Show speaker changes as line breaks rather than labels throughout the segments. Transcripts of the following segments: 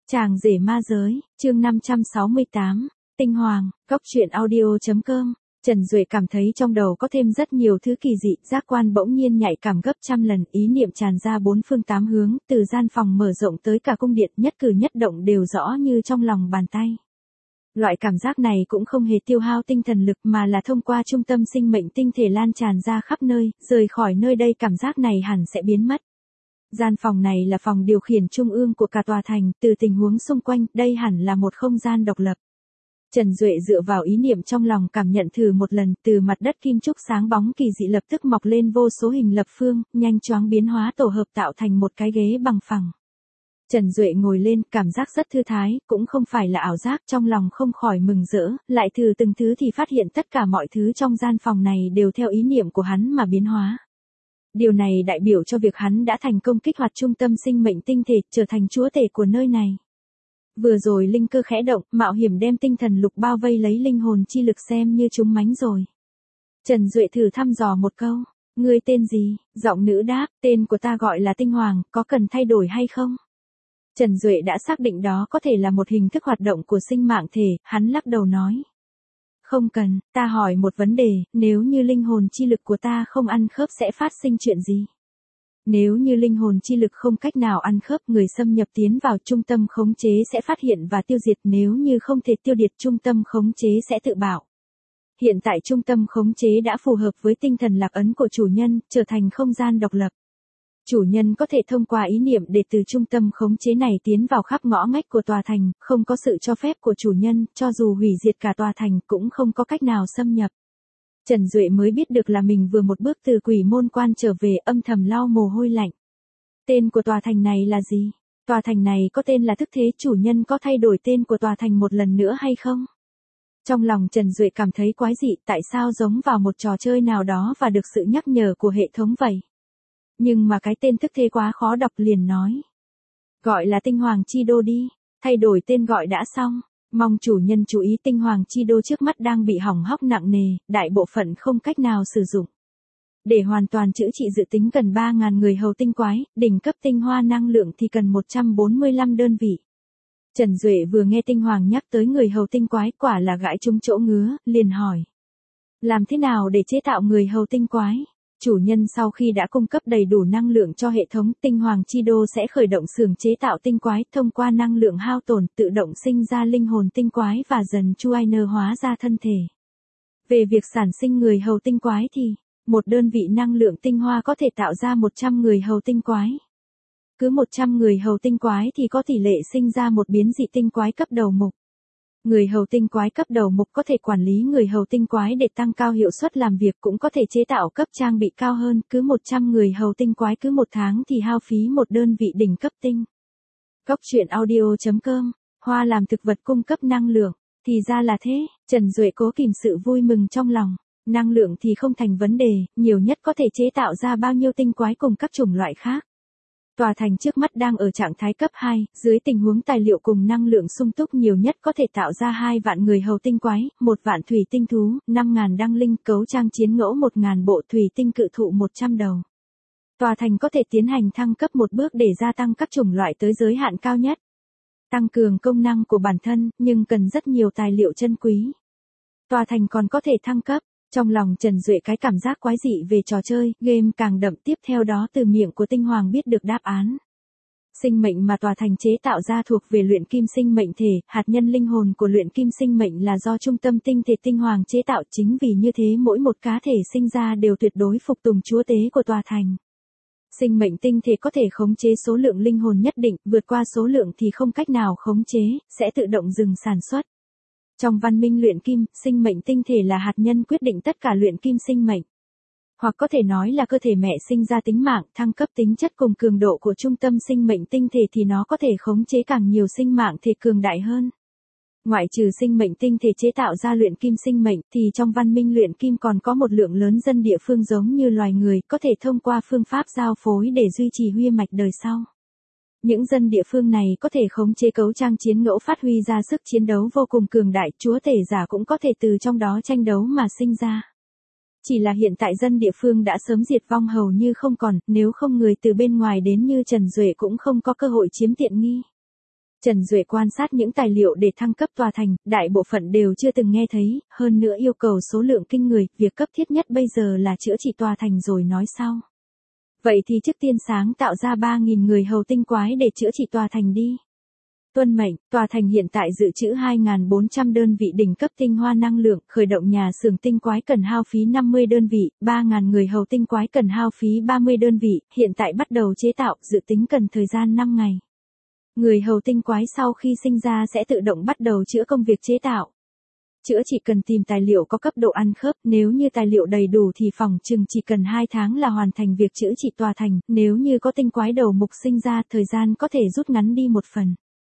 Chàng rể ma giới, chương 568, Tinh Hoàng, góc truyện audio.com. Trần Duệ cảm thấy trong đầu có thêm rất nhiều thứ kỳ dị, giác quan bỗng nhiên nhạy cảm gấp trăm lần, ý niệm tràn ra bốn phương tám hướng, từ gian phòng mở rộng tới cả cung điện, nhất cử nhất động đều rõ như trong lòng bàn tay. Loại cảm giác này cũng không hề tiêu hao tinh thần lực mà là thông qua trung tâm sinh mệnh tinh thể lan tràn ra khắp nơi, rời khỏi nơi đây cảm giác này hẳn sẽ biến mất. Gian phòng này là phòng điều khiển trung ương của cả tòa thành, từ tình huống xung quanh, đây hẳn là một không gian độc lập. Trần Duệ dựa vào ý niệm trong lòng cảm nhận thử một lần, từ mặt đất kim trúc sáng bóng kỳ dị lập tức mọc lên vô số hình lập phương, nhanh chóng biến hóa tổ hợp tạo thành một cái ghế bằng phẳng. Trần Duệ ngồi lên, cảm giác rất thư thái, cũng không phải là ảo giác, trong lòng không khỏi mừng rỡ, lại thử từng thứ thì phát hiện tất cả mọi thứ trong gian phòng này đều theo ý niệm của hắn mà biến hóa. Điều này đại biểu cho việc hắn đã thành công kích hoạt trung tâm sinh mệnh tinh thể, trở thành chúa tể của nơi này. Vừa rồi linh cơ khẽ động, mạo hiểm đem tinh thần lục bao vây lấy linh hồn chi lực xem như trúng mánh rồi. Trần Duệ thử thăm dò một câu, ngươi tên gì? Giọng nữ đáp, tên của ta gọi là Tinh Hoàng, có cần thay đổi hay không? Trần Duệ đã xác định đó có thể là một hình thức hoạt động của sinh mạng thể, hắn lắc đầu nói. Không cần, ta hỏi một vấn đề, nếu như linh hồn chi lực của ta không ăn khớp sẽ phát sinh chuyện gì? Nếu như linh hồn chi lực không cách nào ăn khớp, người xâm nhập tiến vào trung tâm khống chế sẽ phát hiện và tiêu diệt, nếu như không thể tiêu diệt trung tâm khống chế sẽ tự bạo. Hiện tại trung tâm khống chế đã phù hợp với tinh thần lạc ấn của chủ nhân, trở thành không gian độc lập. Chủ nhân có thể thông qua ý niệm để từ trung tâm khống chế này tiến vào khắp ngõ ngách của tòa thành, không có sự cho phép của chủ nhân, cho dù hủy diệt cả tòa thành cũng không có cách nào xâm nhập. Trần Duệ mới biết được là mình vừa một bước từ quỷ môn quan trở về, âm thầm lau mồ hôi lạnh. Tên của tòa thành này là gì? Tòa thành này có tên là Thức Thế, chủ nhân có thay đổi tên của tòa thành một lần nữa hay không? Trong lòng Trần Duệ cảm thấy quái dị, tại sao giống vào một trò chơi nào đó và được sự nhắc nhở của hệ thống vậy? Nhưng mà cái tên Thức Thế quá khó đọc, liền nói. Gọi là Tinh Hoàng Chi Đô đi, thay đổi tên gọi đã xong. Mong chủ nhân chú ý, Tinh Hoàng Chi Đô trước mắt đang bị hỏng hóc nặng nề, đại bộ phận không cách nào sử dụng. Để hoàn toàn chữa trị dự tính cần 3.000 người hầu tinh quái, đỉnh cấp tinh hoa năng lượng thì cần 145 đơn vị. Trần Duệ vừa nghe Tinh Hoàng nhắc tới người hầu tinh quái, quả là gãi trúng chỗ ngứa, liền hỏi. Làm thế nào để chế tạo người hầu tinh quái? Chủ nhân sau khi đã cung cấp đầy đủ năng lượng cho hệ thống, Tinh Hoàng Chi Đô sẽ khởi động xưởng chế tạo tinh quái, thông qua năng lượng hao tổn, tự động sinh ra linh hồn tinh quái và dần Chuainer hóa ra thân thể. Về việc sản sinh người hầu tinh quái thì, một đơn vị năng lượng tinh hoa có thể tạo ra 100 người hầu tinh quái. Cứ 100 người hầu tinh quái thì có tỷ lệ sinh ra một biến dị tinh quái cấp đầu mục. Người hầu tinh quái cấp đầu mục có thể quản lý người hầu tinh quái để tăng cao hiệu suất làm việc, cũng có thể chế tạo cấp trang bị cao hơn, cứ 100 người hầu tinh quái cứ một tháng thì hao phí một đơn vị đỉnh cấp tinh. Góc truyện audio.com, hoa làm thực vật cung cấp năng lượng, thì ra là thế, Trần Duệ cố kìm sự vui mừng trong lòng, năng lượng thì không thành vấn đề, nhiều nhất có thể chế tạo ra bao nhiêu tinh quái cùng các chủng loại khác. Tòa thành trước mắt đang ở trạng thái cấp 2, dưới tình huống tài liệu cùng năng lượng sung túc nhiều nhất có thể tạo ra 2 vạn người hầu tinh quái, 1 vạn thủy tinh thú, 5.000 đăng linh, cấu trang chiến ngẫu 1.000 bộ, thủy tinh cự thụ 100 đầu. Tòa thành có thể tiến hành thăng cấp một bước để gia tăng các chủng loại tới giới hạn cao nhất. Tăng cường công năng của bản thân, nhưng cần rất nhiều tài liệu chân quý. Tòa thành còn có thể thăng cấp. Trong lòng Trần Duệ cái cảm giác quái dị về trò chơi, game càng đậm, tiếp theo đó từ miệng của Tinh Hoàng biết được đáp án. Sinh mệnh mà tòa thành chế tạo ra thuộc về luyện kim sinh mệnh thể, hạt nhân linh hồn của luyện kim sinh mệnh là do trung tâm tinh thể Tinh Hoàng chế tạo, chính vì như thế mỗi một cá thể sinh ra đều tuyệt đối phục tùng chúa tế của tòa thành. Sinh mệnh tinh thể có thể khống chế số lượng linh hồn nhất định, vượt qua số lượng thì không cách nào khống chế, sẽ tự động dừng sản xuất. Trong văn minh luyện kim, sinh mệnh tinh thể là hạt nhân quyết định tất cả luyện kim sinh mệnh. Hoặc có thể nói là cơ thể mẹ sinh ra tính mạng, thăng cấp tính chất cùng cường độ của trung tâm sinh mệnh tinh thể thì nó có thể khống chế càng nhiều sinh mạng thể cường đại hơn. Ngoại trừ sinh mệnh tinh thể chế tạo ra luyện kim sinh mệnh thì trong văn minh luyện kim còn có một lượng lớn dân địa phương giống như loài người, có thể thông qua phương pháp giao phối để duy trì huy mạch đời sau. Những dân địa phương này có thể khống chế cấu trang chiến ngẫu phát huy ra sức chiến đấu vô cùng cường đại, chúa tể giả cũng có thể từ trong đó tranh đấu mà sinh ra. Chỉ là hiện tại dân địa phương đã sớm diệt vong hầu như không còn, nếu không người từ bên ngoài đến như Trần Duệ cũng không có cơ hội chiếm tiện nghi. Trần Duệ quan sát những tài liệu để thăng cấp tòa thành, đại bộ phận đều chưa từng nghe thấy, hơn nữa yêu cầu số lượng kinh người, việc cấp thiết nhất bây giờ là chữa trị tòa thành rồi nói sau. Vậy thì trước tiên sáng tạo ra 3.000 người hầu tinh quái để chữa trị tòa thành đi. Tuân mệnh, tòa thành hiện tại dự trữ 2.400 đơn vị đỉnh cấp tinh hoa năng lượng, khởi động nhà xưởng tinh quái cần hao phí 50 đơn vị, 3.000 người hầu tinh quái cần hao phí 30 đơn vị, hiện tại bắt đầu chế tạo, dự tính cần thời gian 5 ngày. Người hầu tinh quái sau khi sinh ra sẽ tự động bắt đầu chữa công việc chế tạo. Chữa chỉ cần tìm tài liệu có cấp độ ăn khớp, nếu như tài liệu đầy đủ thì phòng chừng chỉ cần 2 tháng là hoàn thành việc chữa trị tòa thành, nếu như có tinh quái đầu mục sinh ra, thời gian có thể rút ngắn đi một phần.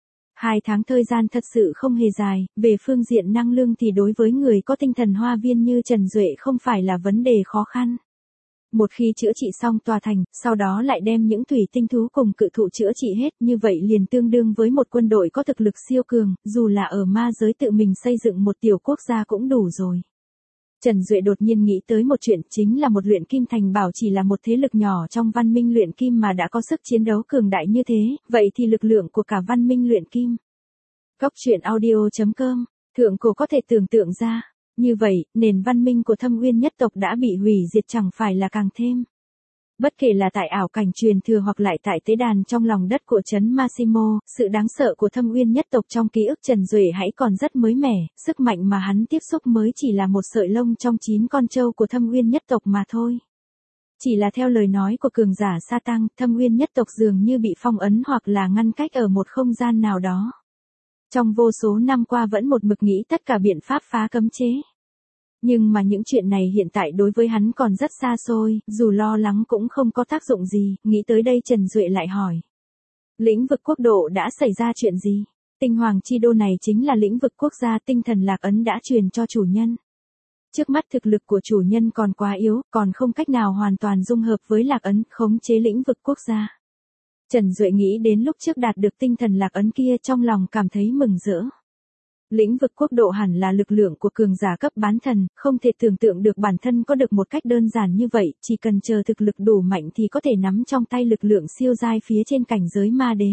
2 tháng thời gian thật sự không hề dài, về phương diện năng lượng thì đối với người có tinh thần hoa viên như Trần Duệ không phải là vấn đề khó khăn. Một khi chữa trị xong tòa thành, sau đó lại đem những thủy tinh thú cùng cự thụ chữa trị hết, như vậy liền tương đương với một quân đội có thực lực siêu cường, dù là ở ma giới tự mình xây dựng một tiểu quốc gia cũng đủ rồi. Trần Duệ đột nhiên nghĩ tới một chuyện, chính là một luyện kim thành bảo chỉ là một thế lực nhỏ trong văn minh luyện kim mà đã có sức chiến đấu cường đại như thế, vậy thì lực lượng của cả văn minh luyện kim. Góc truyện audio.com, thượng cổ có thể tưởng tượng ra. Như vậy, nền văn minh của Thâm Uyên nhất tộc đã bị hủy diệt chẳng phải là càng thêm. Bất kể là tại ảo cảnh truyền thừa hoặc lại tại tế đàn trong lòng đất của trấn Massimo, sự đáng sợ của Thâm Uyên nhất tộc trong ký ức Trần Duệ hãy còn rất mới mẻ, sức mạnh mà hắn tiếp xúc mới chỉ là một sợi lông trong 9 con trâu của Thâm Uyên nhất tộc mà thôi. Chỉ là theo lời nói của cường giả Sa Tăng, Thâm Uyên nhất tộc dường như bị phong ấn hoặc là ngăn cách ở một không gian nào đó. Trong vô số năm qua vẫn một mực nghĩ tất cả biện pháp phá cấm chế. Nhưng mà những chuyện này hiện tại đối với hắn còn rất xa xôi, dù lo lắng cũng không có tác dụng gì, nghĩ tới đây Trần Duệ lại hỏi. Lĩnh vực quốc độ đã xảy ra chuyện gì? Tinh Hoàng Chi Đô này chính là lĩnh vực quốc gia tinh thần lạc ấn đã truyền cho chủ nhân. Trước mắt thực lực của chủ nhân còn quá yếu, còn không cách nào hoàn toàn dung hợp với lạc ấn, khống chế lĩnh vực quốc gia. Trần Duệ nghĩ đến lúc trước đạt được tinh thần lạc ấn kia trong lòng cảm thấy mừng rỡ. Lĩnh vực quốc độ hẳn là lực lượng của cường giả cấp bán thần, không thể tưởng tượng được bản thân có được một cách đơn giản như vậy, chỉ cần chờ thực lực đủ mạnh thì có thể nắm trong tay lực lượng siêu giai phía trên cảnh giới ma đế.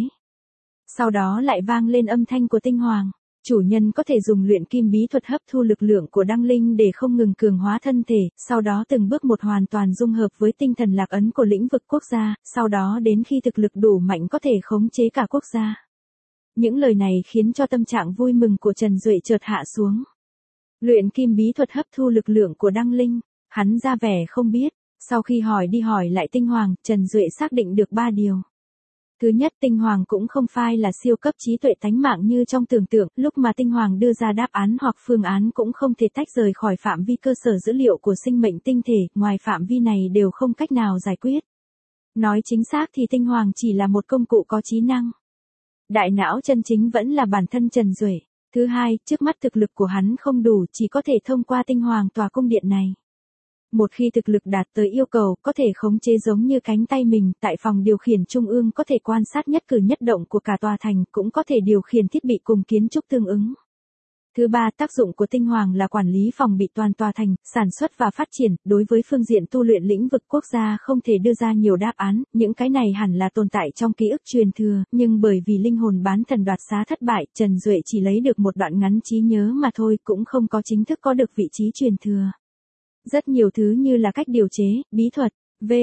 Sau đó lại vang lên âm thanh của tinh hoàng. Chủ nhân có thể dùng luyện kim bí thuật hấp thu lực lượng của đăng linh để không ngừng cường hóa thân thể, sau đó từng bước một hoàn toàn dung hợp với tinh thần lạc ấn của lĩnh vực quốc gia, sau đó đến khi thực lực đủ mạnh có thể khống chế cả quốc gia. Những lời này khiến cho tâm trạng vui mừng của Trần Duệ chợt hạ xuống. Luyện kim bí thuật hấp thu lực lượng của đăng linh, hắn ra vẻ không biết, sau khi hỏi đi hỏi lại tinh hoàng, Trần Duệ xác định được 3 điều. Thứ nhất, tinh hoàng cũng không phải là siêu cấp trí tuệ tánh mạng như trong tưởng tượng, lúc mà tinh hoàng đưa ra đáp án hoặc phương án cũng không thể tách rời khỏi phạm vi cơ sở dữ liệu của sinh mệnh tinh thể, ngoài phạm vi này đều không cách nào giải quyết. Nói chính xác thì tinh hoàng chỉ là một công cụ có trí năng. Đại não chân chính vẫn là bản thân Trần Duệ. Thứ hai, trước mắt thực lực của hắn không đủ, chỉ có thể thông qua tinh hoàng tòa cung điện này. Một khi thực lực đạt tới yêu cầu, có thể khống chế giống như cánh tay mình, tại phòng điều khiển trung ương có thể quan sát nhất cử nhất động của cả tòa thành, cũng có thể điều khiển thiết bị cùng kiến trúc tương ứng. Thứ ba, tác dụng của tinh hoàng là quản lý phòng bị toàn tòa thành, sản xuất và phát triển, đối với phương diện tu luyện lĩnh vực quốc gia không thể đưa ra nhiều đáp án, những cái này hẳn là tồn tại trong ký ức truyền thừa, nhưng bởi vì linh hồn bán thần đoạt xá thất bại, Trần Duệ chỉ lấy được một đoạn ngắn trí nhớ mà thôi, cũng không có chính thức có được vị trí truyền thừa. Rất nhiều thứ như là cách điều chế, bí thuật,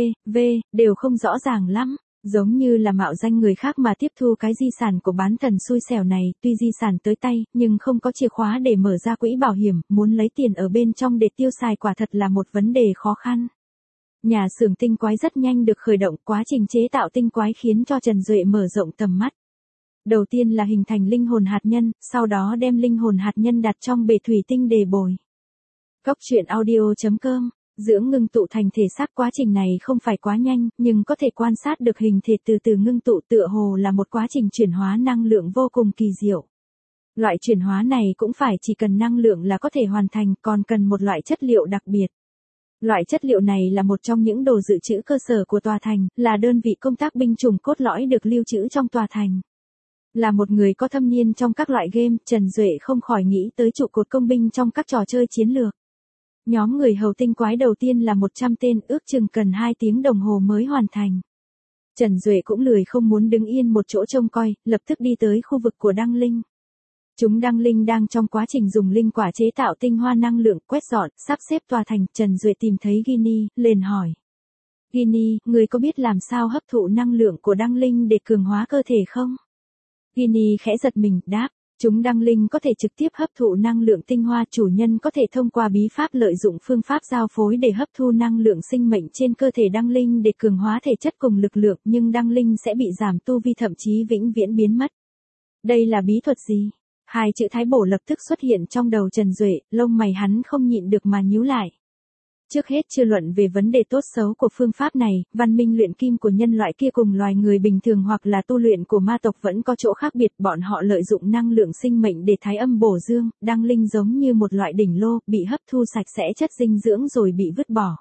đều không rõ ràng lắm. Giống như là mạo danh người khác mà tiếp thu cái di sản của bán thần xui xẻo này, tuy di sản tới tay, nhưng không có chìa khóa để mở ra quỹ bảo hiểm, muốn lấy tiền ở bên trong để tiêu xài quả thật là một vấn đề khó khăn. Nhà xưởng tinh quái rất nhanh được khởi động, quá trình chế tạo tinh quái khiến cho Trần Duệ mở rộng tầm mắt. Đầu tiên là hình thành linh hồn hạt nhân, sau đó đem linh hồn hạt nhân đặt trong bể thủy tinh để bồi. Góc truyện audio.com, dưỡng ngưng tụ thành thể xác, quá trình này không phải quá nhanh, nhưng có thể quan sát được hình thể từ từ ngưng tụ, tựa hồ là một quá trình chuyển hóa năng lượng vô cùng kỳ diệu. Loại chuyển hóa này cũng phải chỉ cần năng lượng là có thể hoàn thành, còn cần một loại chất liệu đặc biệt. Loại chất liệu này là một trong những đồ dự trữ cơ sở của tòa thành, là đơn vị công tác binh chủng cốt lõi được lưu trữ trong tòa thành. Là một người có thâm niên trong các loại game, Trần Duệ không khỏi nghĩ tới trụ cột công binh trong các trò chơi chiến lược. Nhóm người hầu tinh quái đầu tiên là 100 tên, ước chừng cần 2 tiếng đồng hồ mới hoàn thành. Trần Duệ cũng lười không muốn đứng yên một chỗ trông coi, lập tức đi tới khu vực của Đăng Linh. Chúng Đăng Linh đang trong quá trình dùng linh quả chế tạo tinh hoa năng lượng, quét dọn, sắp xếp tòa thành. Trần Duệ tìm thấy Ginny, liền hỏi. Ginny, người có biết làm sao hấp thụ năng lượng của Đăng Linh để cường hóa cơ thể không? Ginny khẽ giật mình, đáp. Chúng Đăng Linh có thể trực tiếp hấp thụ năng lượng tinh hoa, chủ nhân có thể thông qua bí pháp lợi dụng phương pháp giao phối để hấp thu năng lượng sinh mệnh trên cơ thể Đăng Linh để cường hóa thể chất cùng lực lượng, nhưng Đăng Linh sẽ bị giảm tu vi, thậm chí vĩnh viễn biến mất. Đây là bí thuật gì? Hai chữ Thái Bổ lập tức xuất hiện trong đầu Trần Duệ, lông mày hắn không nhịn được mà nhíu lại. Trước hết chưa luận về vấn đề tốt xấu của phương pháp này, văn minh luyện kim của nhân loại kia cùng loài người bình thường hoặc là tu luyện của ma tộc vẫn có chỗ khác biệt, bọn họ lợi dụng năng lượng sinh mệnh để thái âm bổ dương, Đăng Linh giống như một loại đỉnh lô, bị hấp thu sạch sẽ chất dinh dưỡng rồi bị vứt bỏ.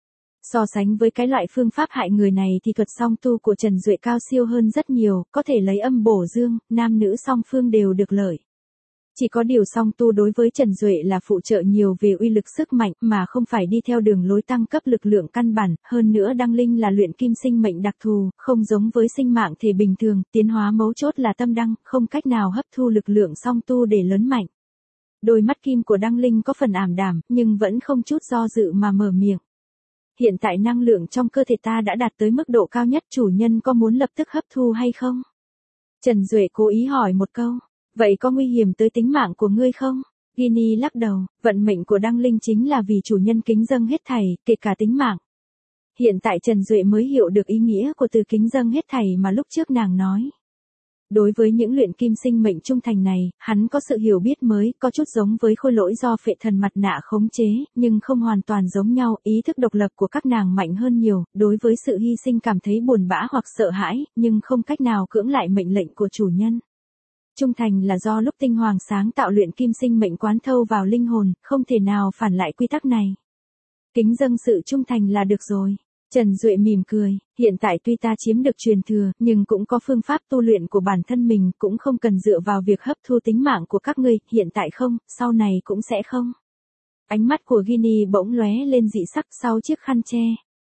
So sánh với cái loại phương pháp hại người này thì thuật song tu của Trần Duệ cao siêu hơn rất nhiều, có thể lấy âm bổ dương, nam nữ song phương đều được lợi. Chỉ có điều song tu đối với Trần Duệ là phụ trợ nhiều về uy lực sức mạnh mà không phải đi theo đường lối tăng cấp lực lượng căn bản, hơn nữa Đăng Linh là luyện kim sinh mệnh đặc thù, không giống với sinh mạng thể bình thường, tiến hóa mấu chốt là tâm đăng, không cách nào hấp thu lực lượng song tu để lớn mạnh. Đôi mắt kim của Đăng Linh có phần ảm đạm, nhưng vẫn không chút do dự mà mở miệng. Hiện tại năng lượng trong cơ thể ta đã đạt tới mức độ cao nhất, chủ nhân có muốn lập tức hấp thu hay không? Trần Duệ cố ý hỏi một câu. Vậy có nguy hiểm tới tính mạng của ngươi không? Ginny lắc đầu, vận mệnh của Đăng Linh chính là vì chủ nhân kính dâng hết thảy, kể cả tính mạng. Hiện tại Trần Duệ mới hiểu được ý nghĩa của từ kính dâng hết thảy mà lúc trước nàng nói. Đối với những luyện kim sinh mệnh trung thành này, hắn có sự hiểu biết mới, có chút giống với khôi lỗi do phệ thần mặt nạ khống chế, nhưng không hoàn toàn giống nhau, ý thức độc lập của các nàng mạnh hơn nhiều, đối với sự hy sinh cảm thấy buồn bã hoặc sợ hãi, nhưng không cách nào cưỡng lại mệnh lệnh của chủ nhân. Trung thành là do lúc tinh hoàng sáng tạo luyện kim sinh mệnh quán thâu vào linh hồn, không thể nào phản lại quy tắc này. Kính dâng sự trung thành là được rồi. Trần Duệ mỉm cười, hiện tại tuy ta chiếm được truyền thừa, nhưng cũng có phương pháp tu luyện của bản thân mình, cũng không cần dựa vào việc hấp thu tính mạng của các ngươi, hiện tại không, sau này cũng sẽ không. Ánh mắt của Ginny bỗng lóe lên dị sắc sau chiếc khăn che.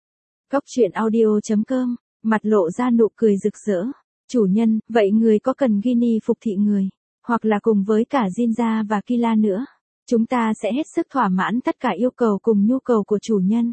Góc truyện audio.com, mặt lộ ra nụ cười rực rỡ. Chủ nhân, vậy người có cần Ginny phục thị người, hoặc là cùng với cả Jinja và Kila nữa? Chúng ta sẽ hết sức thỏa mãn tất cả yêu cầu cùng nhu cầu của chủ nhân.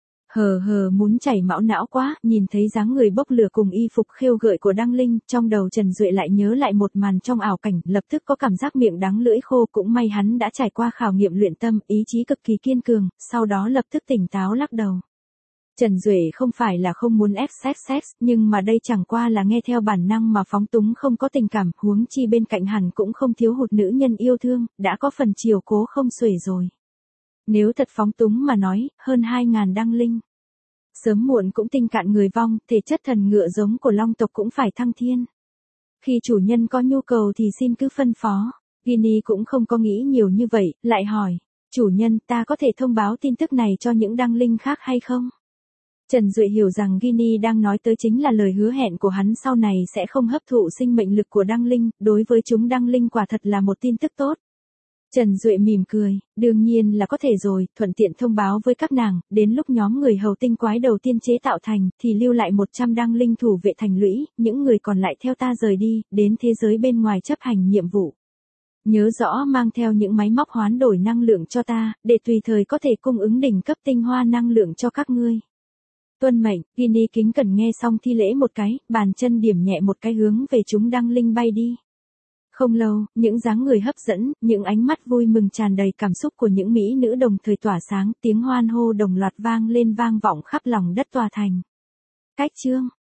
Muốn chảy mão não quá, nhìn thấy dáng người bốc lửa cùng y phục khêu gợi của Đăng Linh, trong đầu Trần Duệ lại nhớ lại một màn trong ảo cảnh, lập tức có cảm giác miệng đắng lưỡi khô, cũng may hắn đã trải qua khảo nghiệm luyện tâm, ý chí cực kỳ kiên cường, sau đó lập tức tỉnh táo lắc đầu. Trần Duệ không phải là không muốn ép sex, nhưng mà đây chẳng qua là nghe theo bản năng mà phóng túng, không có tình cảm, huống chi bên cạnh hẳn cũng không thiếu hụt nữ nhân yêu thương, đã có phần chiều cố không xuể rồi. Nếu thật phóng túng mà nói, hơn 2.000 Đăng Linh. Sớm muộn cũng tinh cạn người vong, thể chất thần ngựa giống của long tộc cũng phải thăng thiên. Khi chủ nhân có nhu cầu thì xin cứ phân phó. Ginny cũng không có nghĩ nhiều như vậy, lại hỏi, chủ nhân ta có thể thông báo tin tức này cho những Đăng Linh khác hay không? Trần Duệ hiểu rằng Ginny đang nói tới chính là lời hứa hẹn của hắn sau này sẽ không hấp thụ sinh mệnh lực của Đăng Linh, đối với chúng Đăng Linh quả thật là một tin tức tốt. Trần Duệ mỉm cười, đương nhiên là có thể rồi, thuận tiện thông báo với các nàng, đến lúc nhóm người hầu tinh quái đầu tiên chế tạo thành, thì lưu lại 100 Đăng Linh thủ vệ thành lũy, những người còn lại theo ta rời đi, đến thế giới bên ngoài chấp hành nhiệm vụ. Nhớ rõ mang theo những máy móc hoán đổi năng lượng cho ta, để tùy thời có thể cung ứng đỉnh cấp tinh hoa năng lượng cho các ngươi. Tuân mệnh, Ginny kính cẩn nghe xong thi lễ một cái, bàn chân điểm nhẹ một cái hướng về chúng Đăng Linh bay đi. Không lâu, những dáng người hấp dẫn, những ánh mắt vui mừng tràn đầy cảm xúc của những mỹ nữ đồng thời tỏa sáng, tiếng hoan hô đồng loạt vang lên vang vọng khắp lòng đất tòa thành. Cách chương